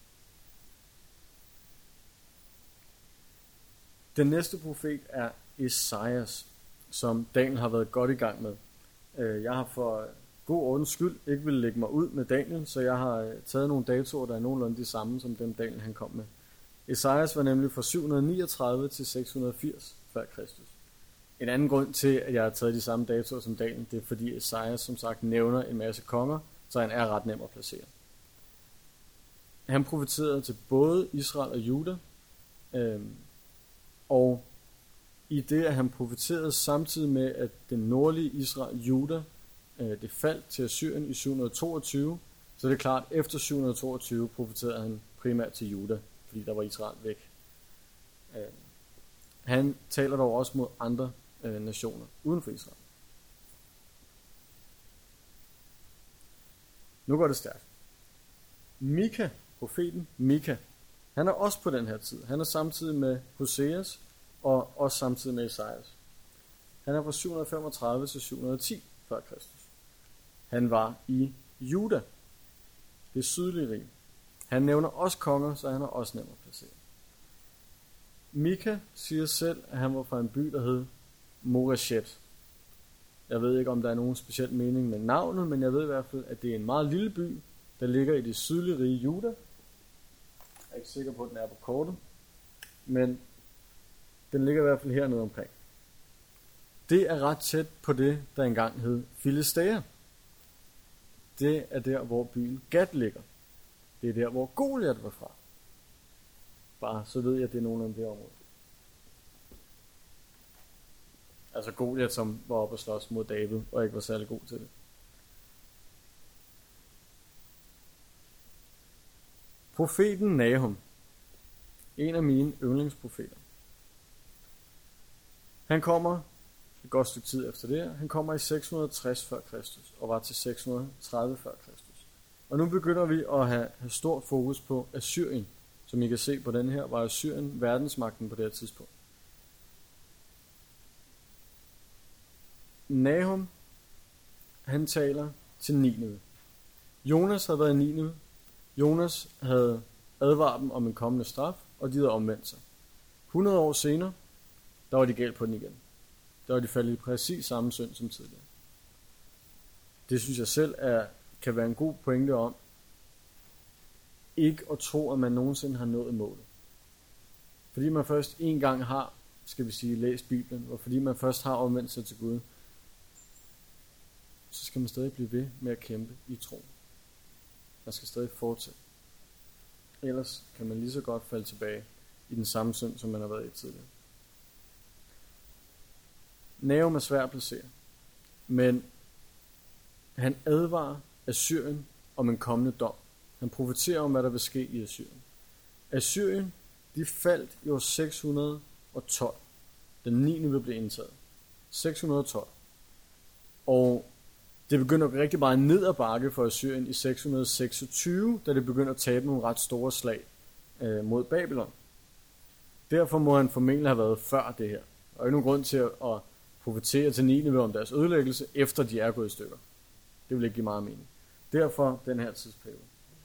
Den næste profet er Esajas, som Daniel har været godt i gang med. Jeg har for god ordens skyld ikke vil lægge mig ud med Daniel, så jeg har taget nogle datoer, der er nogenlunde de samme som dem Daniel han kom med. Esajas var nemlig fra syv hundrede niogtredive til seks hundrede firs før Kristus. En anden grund til, at jeg har taget de samme datoer som Daniel, det er fordi Esajas som sagt nævner en masse konger, så han er ret nem at placere. Han profeterede til både Israel og Juda, øhm, og i det, at han profeterede samtidig med, at den nordlige Israel, Juda, øh, det faldt til Assyrien i syv hundrede toogtyve, så det er klart, at efter syv hundrede toogtyve profeterede han primært til Juda, fordi der var Israel væk. Øh, han taler dog også mod andre øh, nationer uden for Israel. Nu går det stærkt. Mika, profeten Mika, han er også på den her tid. Han er samtidig med Hoseas, og også samtidig med Esajas. Han er fra syv hundrede femogtredive til syv hundrede ti før Kristus. Han var i Juda, det sydlige rige. Han nævner også konger, så han er også nem at placere. Mika siger selv, at han var fra en by, der hed Moreshet. Jeg ved ikke, om der er nogen speciel mening med navnet, men jeg ved i hvert fald, at det er en meget lille by, der ligger i det sydlige rige Juda. Jeg er ikke sikker på, at den er på kortet, men den ligger i hvert fald hernede omkring. Det er ret tæt på det, der engang hed Filistea. Det er der, hvor byen Gat ligger. Det er der, hvor Goliat var fra. Bare så ved jeg, at det er nogen af det område. Altså Goliat, som var oppe og slås mod David, og ikke var særlig god til det. Profeten Nahum. En af mine yndlingsprofeter. Han kommer et godt stykke tid efter det her. Han kommer i seks hundrede og tres før Kristus og var til seks hundrede og tredive før Kristus. Og nu begynder vi at have, have stort fokus på Assyrien. Som I kan se på den her, var Assyrien verdensmagten på det her tidspunkt. Nahum, han taler til Nineve. Jonas havde været i Nineve. Jonas havde advaret dem om en kommende straf, og de havde omvendt sig. hundrede år senere, der var de galt på den igen. Der var de faldet i præcis samme synd som tidligere. Det synes jeg selv er, kan være en god pointe om, ikke at tro, at man nogensinde har nået målet. Fordi man først en gang har, skal vi sige, læst Bibelen, og fordi man først har omvendt sig til Gud, så skal man stadig blive ved med at kæmpe i tro. Man skal stadig fortsætte. Ellers kan man lige så godt falde tilbage i den samme synd, som man har været i tidligere. Nahum er svær at placere, men han advarer Assyrien om en kommende dom. Han profeterer om, hvad der vil ske i Assyrien. Assyrien, de faldt i år seks hundrede og tolv. Den niende vil blive indtaget. seks hundrede og tolv. Og det begynder rigtig meget ned ad bakke for Assyrien i seks hundrede og seksogtyve, da det begynder at tabe nogle ret store slag øh, mod Babylon. Derfor må han formentlig have været før det her. Der er ikke nogen grund til at, at profetere til Nineve om deres ødelæggelse, efter de er gået i stykker. Det vil ikke give meget mening. Derfor den her tidsperiode.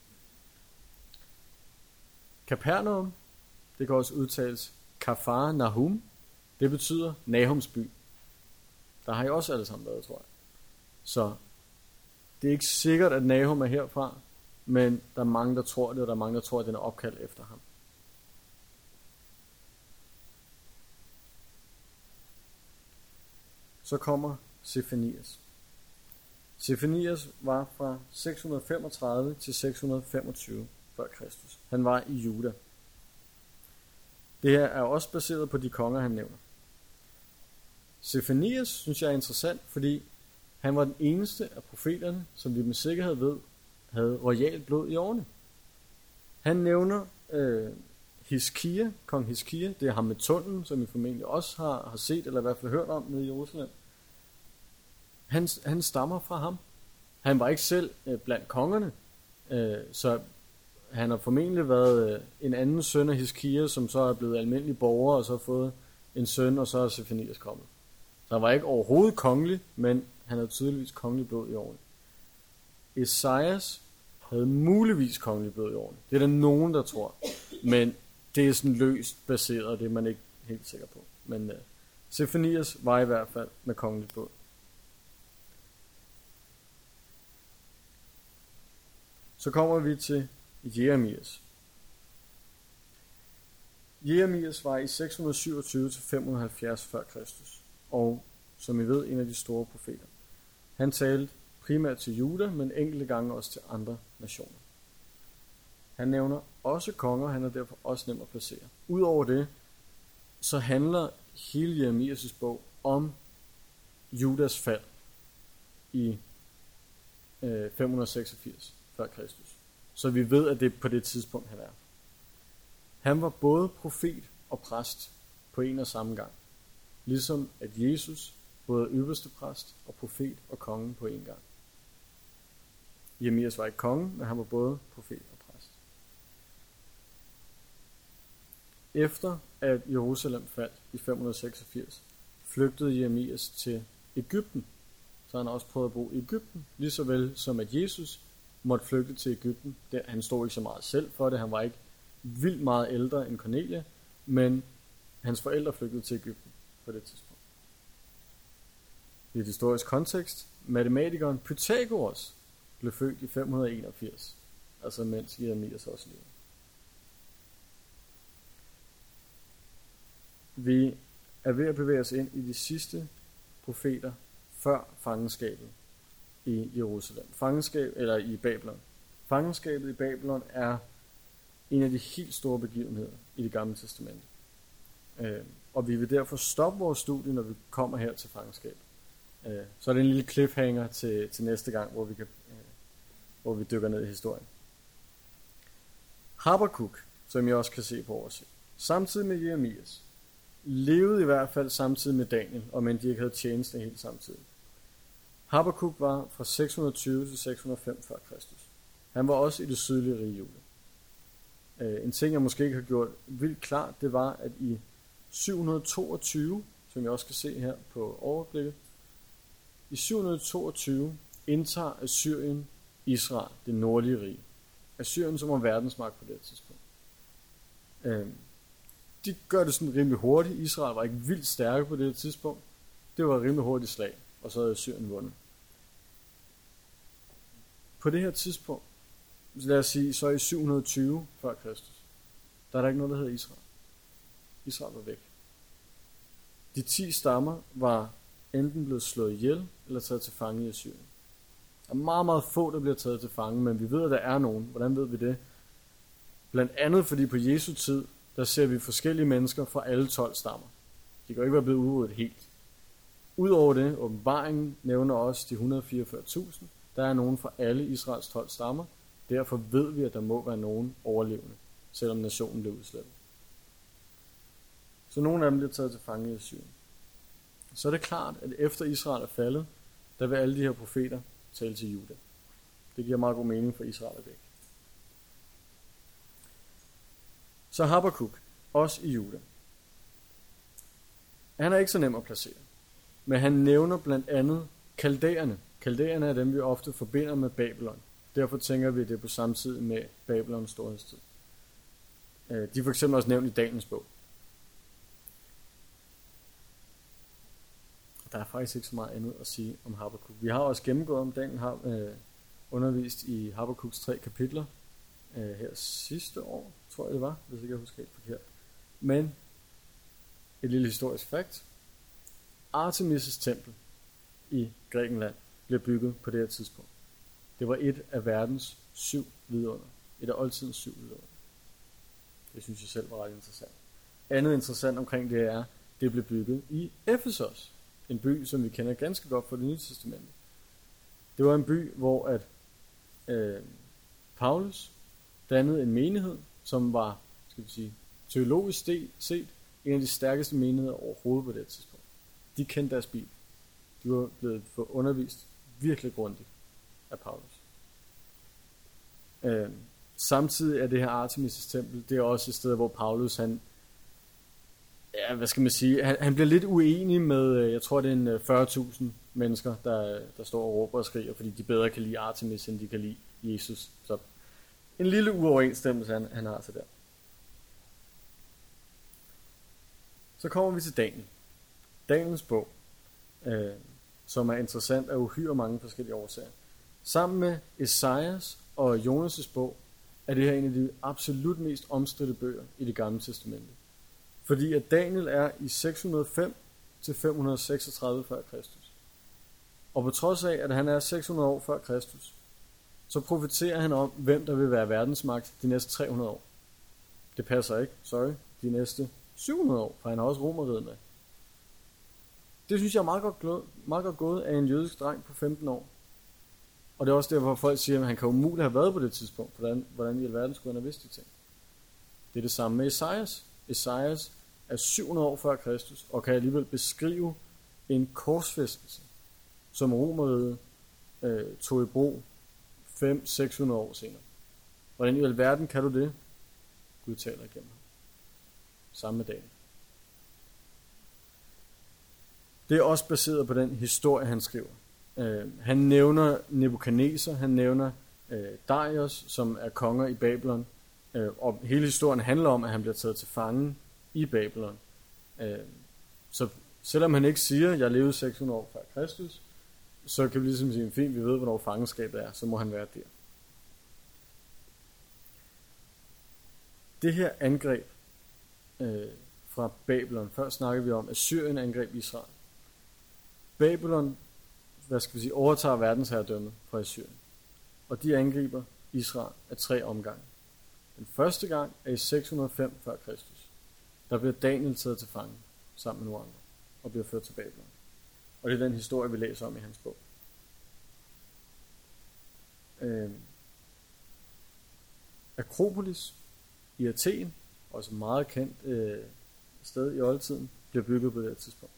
Kapernaum, det kan også udtales Kafar Nahum. Det betyder Nahums by. Der har I også alle sammen været, tror jeg. Så det er ikke sikkert, at Nahum er herfra, men der er mange, der tror det, og der er mange, der tror, at den er opkaldt efter ham. Så kommer Sefanias. Sefanias var fra seks hundrede og femogtredive til seks hundrede og femogtyve før Kristus. Han var i Juda. Det her er også baseret på de konger, han nævner. Sefanias synes jeg er interessant, fordi han var den eneste af profeterne, som vi med sikkerhed ved, havde royalt blod i årene. Han nævner øh, Hiskia, kong Hiskia, det er ham med tunnelen, som I formentlig også har, har set, eller i hvert fald hørt om nede i Jerusalem. Han, han stammer fra ham. Han var ikke selv øh, blandt kongerne, øh, så han har formentlig været øh, en anden søn af Hiskia, som så er blevet almindelig borger, og så har fået en søn, og så er Sefanias kommet. Så han var ikke overhovedet kongelig, men han havde tydeligvis kongelig blod i årene. Esajas havde muligvis kongelig blod i årene. Det er der nogen, der tror. Men det er sådan løst baseret, det er man ikke helt sikker på. Men uh, Sefanias var i hvert fald med kongelig blod. Så kommer vi til Jeremias. Jeremias var i seks hundrede og syvogtyve til fem hundrede og halvfjerds før Kristus. Og som I ved, en af de store profeter. Han talte primært til Juda, men enkelte gange også til andre nationer. Han nævner også konger, han er derfor også nem at placere. Udover det, så handler hele Jeremias' bog om Judas fald i øh, fem hundrede og seksogfirs før Kristus. Så vi ved, at det er på det tidspunkt, han er. Han var både profet og præst på en og samme gang. Ligesom at Jesus både er ypperste præst og profet og konge på en gang. Jeremias var ikke konge, men han var både profet og præst. Efter at Jerusalem faldt i fem hundrede og seksogfirs, flygtede Jeremias til Egypten. Så han har også prøvet at bo i Egypten, lige så vel som at Jesus måtte flygte til Egypten. Han stod ikke så meget selv for det, han var ikke vildt meget ældre end Cornelia, men hans forældre flygtede til Egypten på det tidspunkt. I et historisk kontekst, matematikeren Pythagoras blev født i fem hundrede og enogfirs, altså mens Jeremias også levede. Vi er ved at bevæge os ind i de sidste profeter før fangenskabet i Jerusalem. Fangenskab, eller i Babylon. Fangenskabet i Babylon er en af de helt store begivenheder i Det Gamle Testamente. Øh, og vi vil derfor stoppe vores studie, når vi kommer her til fangenskabet. Øh, så er det en lille cliffhanger til, til næste gang, hvor vi, kan, øh, hvor vi dykker ned i historien. Habakuk, som jeg også kan se på oversigt, samtidig med Jeremias, levede i hvert fald samtidig med Daniel, og men de ikke havde tjeneste helt samtidig. Habakuk var fra seks hundrede og tyve til seks hundrede og fem før Kristus. Han var også i det sydlige rige Juda. Øh, en ting, jeg måske ikke har gjort vildt klart, det var, at i syv hundrede og toogtyve, som jeg også kan se her på overblikket, i syv hundrede og toogtyve indtager Assyrien Israel, det nordlige rige. Assyrien, som var verdensmagt på det tidspunkt. Øh, de gør det sådan rimelig hurtigt. Israel var ikke vildt stærke på det tidspunkt. Det var et rimelig hurtigt slag, og så havde Assyrien vundet. På det her tidspunkt, lad os sige, så i syv hundrede og tyve før Kristus, der er der ikke noget, der hedder Israel. Israel var væk. De ti stammer var enten blevet slået ihjel, eller taget til fange i Assyrien. Der er meget, meget få, der bliver taget til fange, men vi ved, at der er nogen. Hvordan ved vi det? Blandt andet fordi på Jesu tid, der ser vi forskellige mennesker fra alle tolv stammer. De kan jo ikke være blevet udryddet helt. Udover det, åbenbaringen nævner også de et hundrede og fireogfyrre tusind. Der er nogen fra alle Israels tolv stammer. Derfor ved vi, at der må være nogen overlevende, selvom nationen blev udslettet. Så nogle af dem bliver taget til fange i Assyrien. Så er det klart, at efter Israel er faldet, der vil alle de her profeter tale til Juda. Det giver meget god mening, for Israel er væk. Så Habakuk, også i Juda. Han er ikke så nem at placere, men han nævner blandt andet kaldæerne. Kaldæerne er dem, vi ofte forbinder med Babylon. Derfor tænker vi, at det er på samme tid med Babylons storhedstid. De er for eksempel også nævnt i Daniels bog. Der er faktisk ikke så meget andet at sige om Habakuk. Vi har også gennemgået, om Daniel har øh, undervist i Habakuks tre kapitler øh, her sidste år, tror jeg det var, hvis ikke jeg husker helt forkert. Men et lille historisk fakt. Artemis' tempel i Grækenland blev bygget på det her tidspunkt. Det var et af verdens syv vidunder. Et af oldtidens syv vidunder. Det synes jeg selv var ret interessant. Andet interessant omkring det er, det blev bygget i Efesos. En by, som vi kender ganske godt fra det nye testamente. Det var en by, hvor at øh, Paulus dannede en menighed, som var, skal vi sige, teologisk set en af de stærkeste menigheder overhovedet på det tidspunkt. De kendte deres bibel. De var blevet undervist virkelig grundigt af Paulus. Øh, samtidig er det her Artemis' tempel, det er også et sted, hvor Paulus, han, ja, hvad skal man sige, han, han bliver lidt uenig med, jeg tror det er en fyrre tusind mennesker, der, der står og råber og skriger, fordi de bedre kan lide Artemis, end de kan lide Jesus. Så en lille uoverensstemmelse, han, han har til der. Så kommer vi til Daniel. Daniels bog, øh, som er interessant af uhyre mange forskellige årsager. Sammen med Esajas og Jonas' bog, er det her en af de absolut mest omstridte bøger i det gamle testamente. Fordi at Daniel er i seks hundrede og fem til fem hundrede og seksogtredive før Kristus. Og på trods af, at han er seks hundrede år før Kristus, så profeterer han om, hvem der vil være verdensmagt de næste tre hundrede år. Det passer ikke, sorry, de næste syv hundrede år, for han har også Romerriget med. Det synes jeg er meget godt, glad, meget godt gået af en jødisk dreng på femten år. Og det er også derfor, folk siger, at han kan umuligt have været på det tidspunkt. Hvordan, hvordan i alverden skulle han have vidst de ting? Det er det samme med Esajas. Esajas er syv hundrede år før Kristus, og kan alligevel beskrive en korsfæstelse, som Romerriget øh, tog i brug fem til seks hundrede år senere. Hvordan i alverden kan du det? Gud taler igennem ham. Samme dag. Det er også baseret på den historie, han skriver. Uh, han nævner Nebukadneser, han nævner uh, Darius, som er konger i Babylon. Uh, og hele historien handler om, at han bliver taget til fange i Babylon. Uh, så selvom han ikke siger, at jeg levede seks hundrede år før Kristus, så kan vi ligesom sige, fint, vi ved, hvornår fangenskabet er, så må han være der. Det her angreb uh, fra Babylon, før snakkede vi om, at Syrien angreb Israel. Babylon, hvad skal vi sige, overtager verdensherredømmet fra Assyrien. Og de angriber Israel af tre omgange. Den første gang er i seks hundrede og fem før Kristus. Der bliver Daniel taget til fange sammen med nogle andre og bliver ført til Babylon. Og det er den historie, vi læser om i hans bog. Øh, Akropolis i Athen, også meget kendt øh, sted i oldtiden, bliver bygget på det tidspunkt.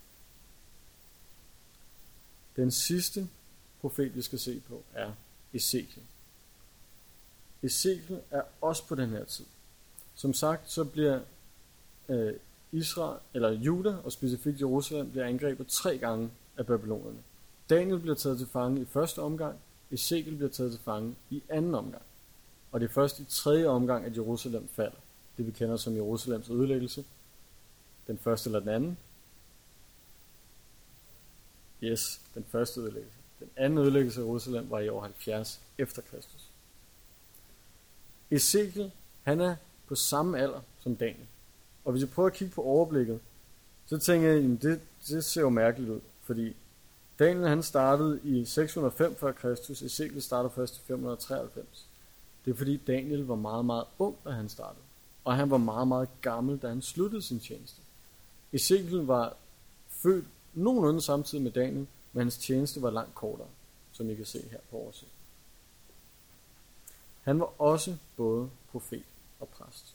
Den sidste profet, vi skal se på, er Ezekiel. Ezekiel er også på den her tid. Som sagt, så bliver øh, Israel, eller Juda, og specifikt Jerusalem, bliver angrebet tre gange af babylonerne. Daniel bliver taget til fange i første omgang, Ezekiel bliver taget til fange i anden omgang. Og det er først i tredje omgang, at Jerusalem falder. Det vi kender som Jerusalems ødelæggelse. Den første eller den anden. Yes, den første ødelæggelse. Den anden ødelæggelse af Jerusalem var i år halvfjerds efter Kristus. Ezekiel, han er på samme alder som Daniel. Og hvis jeg prøver at kigge på overblikket, så tænker jeg, at det, det ser jo mærkeligt ud. Fordi Daniel, han startede i seks hundrede og fem før Kristus, Ezekiel startede først i fem hundrede og treoghalvfems. Det er fordi Daniel var meget, meget ung, da han startede. Og han var meget, meget gammel, da han sluttede sin tjeneste. Ezekiel var født nogenlunde samtidig med Daniel, men hans tjeneste var langt kortere, som I kan se her på oversigt. Han var også både profet og præst.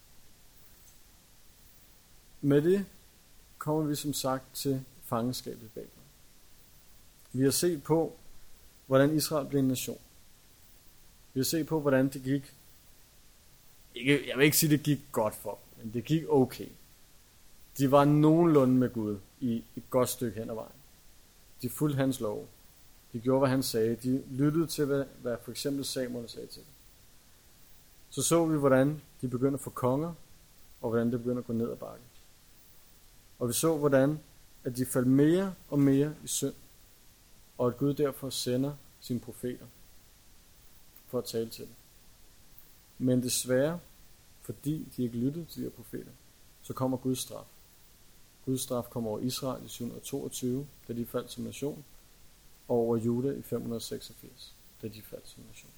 Med det kommer vi som sagt til fangenskabet i Babylon. Vi har set på, hvordan Israel blev en nation. Vi har set på, hvordan det gik. Ikke, jeg vil ikke sige, at det gik godt for dem, men det gik okay. De var nogenlunde med Gud i et godt stykke hen ad vejen. De fulgte hans lov. De gjorde, hvad han sagde. De lyttede til, hvad, hvad for eksempel Samuel sagde til dem. Så så vi, hvordan de begyndte at få konger, og hvordan det begyndte at gå ned ad bakken. Og vi så, hvordan at de faldt mere og mere i synd, og at Gud derfor sender sine profeter for at tale til dem. Men desværre, fordi de ikke lyttede til de her profeter, så kommer Guds straf. Guds straf kommer over Israel i syv hundrede toogtyve, da de faldt som nation, og over Juda i fem hundrede seksogfirs, da de faldt som nation.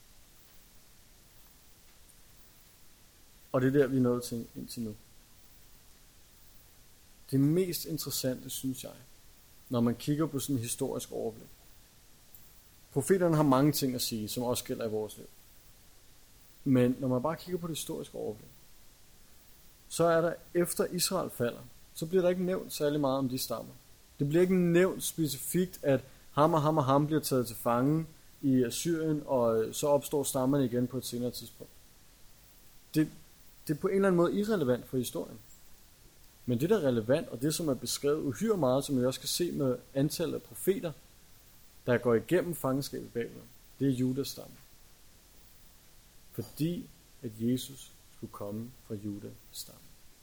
Og det er der, vi er nået til indtil nu. Det mest interessante, synes jeg, når man kigger på sådan en historisk overblik. Profeterne har mange ting at sige, som også gælder i vores liv. Men når man bare kigger på det historiske overblik, så er der efter Israel falder, så bliver der ikke nævnt særlig meget om de stammer. Det bliver ikke nævnt specifikt, at ham og ham og ham bliver taget til fange i Assyrien, og så opstår stammerne igen på et senere tidspunkt. Det, det er på en eller anden måde irrelevant for historien. Men det, der er relevant, og det, som er beskrevet uhyre meget, som vi også kan se med antallet af profeter, der går igennem fangenskabet i Babylon, det er Judas stamme. Fordi at Jesus skulle komme fra Judas stamme.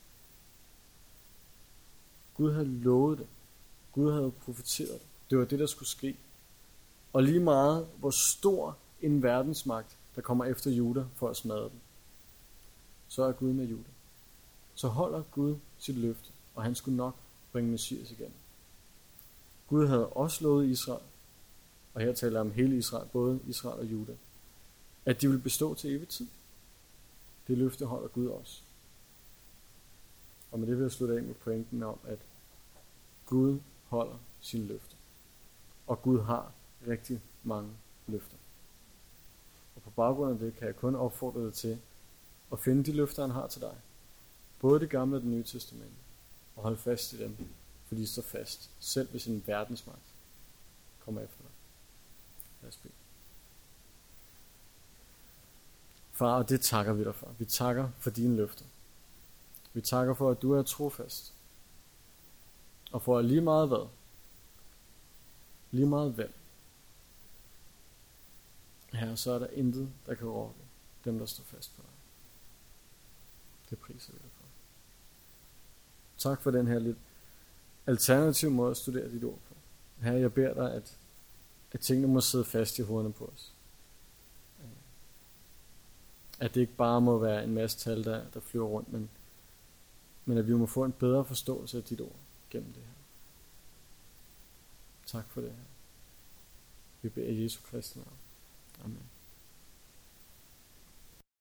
Gud havde lovet det. Gud havde profeteret det. Det var det, der skulle ske. Og lige meget, hvor stor en verdensmagt, der kommer efter Juda for at smadre dem, så er Gud med Juda. Så holder Gud sit løfte, og han skulle nok bringe Messias igen. Gud havde også lovet Israel, og her taler jeg om hele Israel, både Israel og Juda, at de vil bestå til evig tid. Det løfte holder Gud også. Og med det vil jeg slutte af med pointen om, at Gud holder sine løfter. Og Gud har rigtig mange løfter. Og på baggrund af det kan jeg kun opfordre dig til at finde de løfter, han har til dig. Både det gamle og det nye testamente. Og hold fast i dem, for de står fast, selv hvis en verdensmagt kommer efter dig. Lad os bede. Far, og det takker vi dig for. Vi takker for dine løfter. Vi takker for, at du er trofast. Og for at lige meget hvad? Lige meget hvem? Her så er der intet, der kan rokke dem, der står fast på dig. Det priser vi dig for. Tak for den her lidt alternativ måde at studere dit ord på. Her jeg beder dig, at, at tingene må sidde fast i hovederne på os. At det ikke bare må være en masse tal, der, der flyver rundt, men, men at vi må få en bedre forståelse af dit ord gennem det her. Tak for det her. Vi beder i Jesu Kristi navn. Amen.